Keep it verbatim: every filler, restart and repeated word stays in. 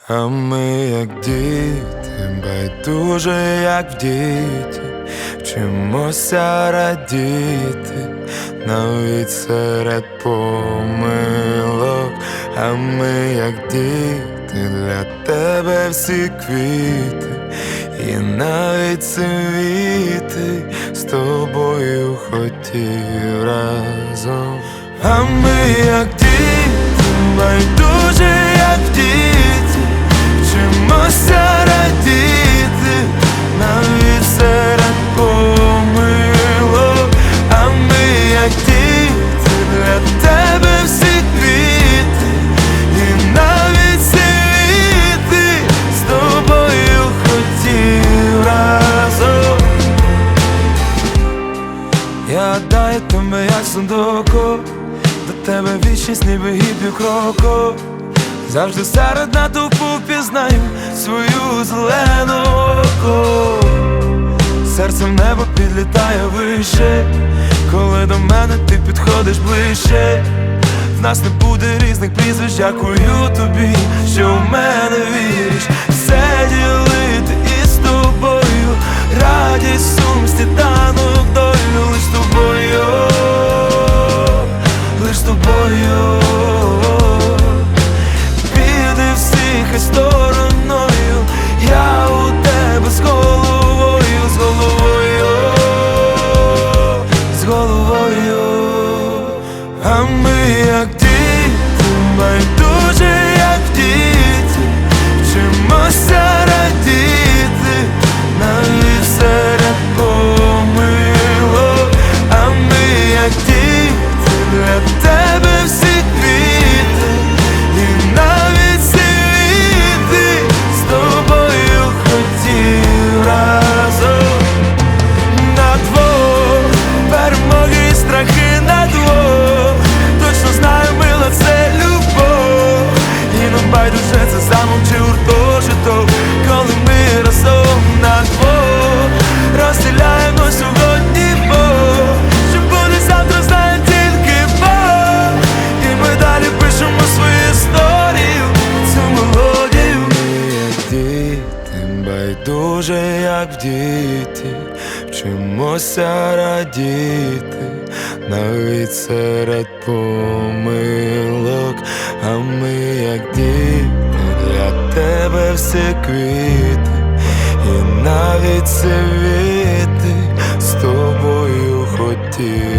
А ми, як діти, байдуже, як в діті, вчимося радіти навіть серед помилок. А ми, як діти, для тебе всі квіти, і навіть світи з тобою хотів разом. А ми, як діти, байдуже, як в діті, вчимося радіти навіть серед помилок. А ми, як діти, для тебе всі квіти, і навіть світи з тобою хотів разом. Я даю тебе, як сундуку, до тебе вічність, ніби гід півкроку. Завжди серед натовпу пізнаю свою зелену око. Серцем небо підлітає вище, коли до мене ти підходиш ближче. В нас не буде різних прізвищ, дякую тобі, що в мене віриш. Все ділити із тобою, радість, сум, сніданок, долю, лиш з тобою, лиш з тобою. Хай стороною, я у тебе з головою, з головою, з головою. А ми, як діти, байдуже, як в діті, вчимося радіти навіть серед помилок. А ми, як діти, для тебе всі квіти, і навіть страхи на двох, точно знаю, мила, це любов. І нам байдуже, це замок чи гуртожиток, коли ми разом на двох розділяємо сьогодні Бог. Що буде завтра, знає тільки Бог. І ми далі пишемо свою історію, цю мелодію. Ми, як діти, байдуже, як в діті, вчимося радіти навіть серед помилок. А ми, як діти, для тебе всі квіти, і навіть світи з тобою хотів